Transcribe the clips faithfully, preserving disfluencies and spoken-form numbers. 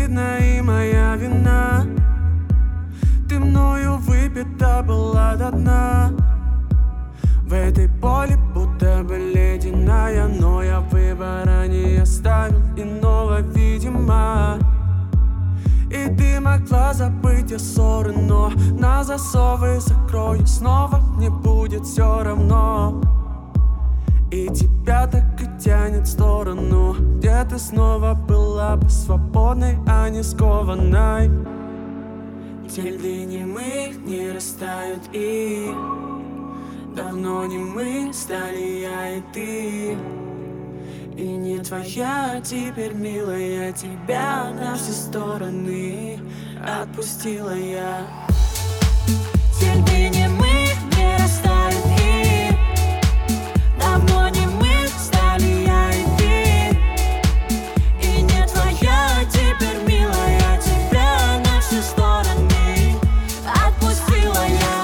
Наверно, и моя вина. Ты мною выпита была до дна. В этой боли будто бы ледяная, но я выбора не оставил иного, видимо. И ты могла забыть о ссоры, но на засовы закрою снова, мне будет все равно. И тебя так и тянет в сторону, где ты снова была бы свободной, а не скованной. Те льды не мы, не растают, и давно не мы стали я и ты. И не твоя теперь, милая, тебя на все стороны отпустила я. Те льды не мы, не растают, и давно не мы стали я и ты. И не твоя теперь, милая, тебя на все стороны отпустила я.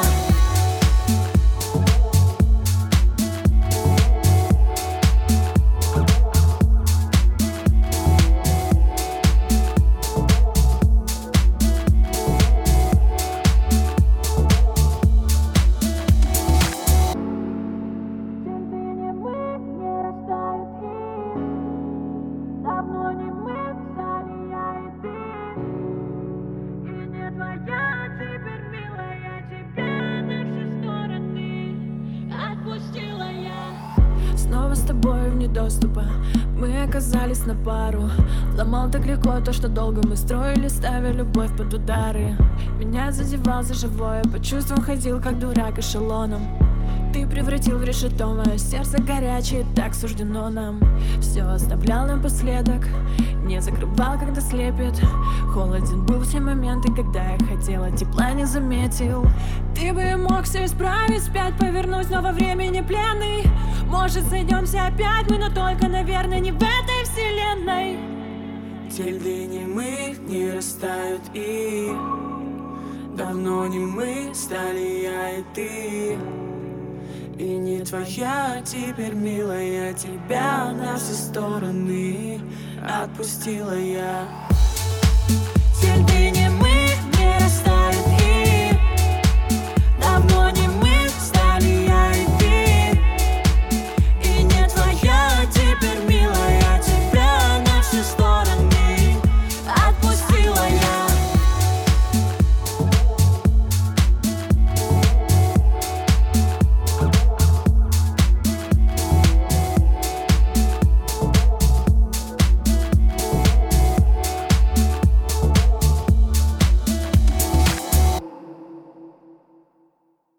Снова с тобой вне доступа мы оказались на пару. Ломал так легко то, что долго мы строили, ставя любовь под удары. Меня задевал за живое, по чувствам ходил, как дурак эшелоном. Ты превратил в решето мое сердце горячее, так суждено нам. Все оставлял напоследок, не закрывал, когда слепит. Холоден был в те моменты, когда я хотела, тепла не заметил. Ты бы мог все исправить, вспять повернуть, но во времени пленный. Может, сойдемся опять мы, но только, наверное, не в этой вселенной. Те льды не мы, не растают, и давно не мы стали я и ты. И не твоя теперь, милая, тебя на все стороны отпустила я. Те льды не